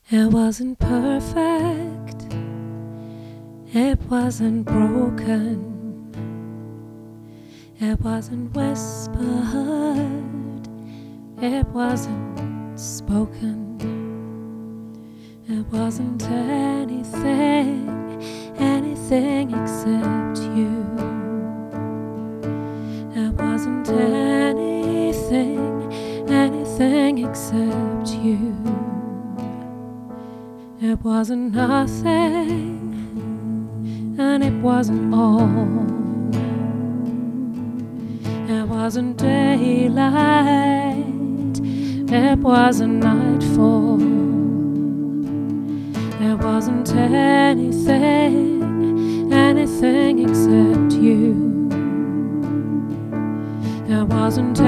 It wasn't perfect, it wasn't broken, it wasn't whispered, it wasn't spoken, it wasn't anything except you. It wasn't anything except you. It wasn't nothing, and it wasn't all. It wasn't daylight, it wasn't nightfall. It wasn't anything except you. It wasn't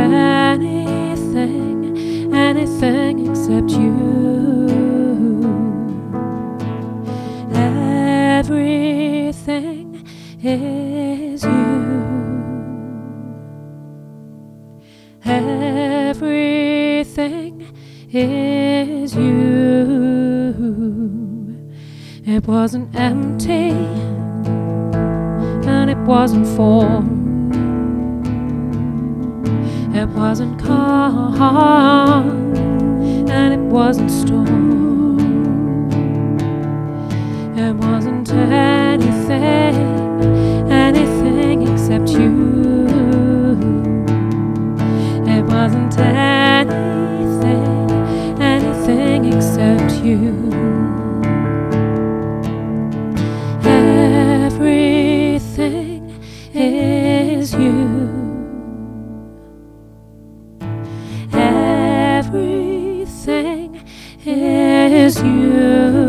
anything except you. Everything is you. Everything is you. It wasn't empty, and it wasn't full. It wasn't calm, and it wasn't storm. It wasn't anything except you. It wasn't anything except you. Everything is you. Everything is you.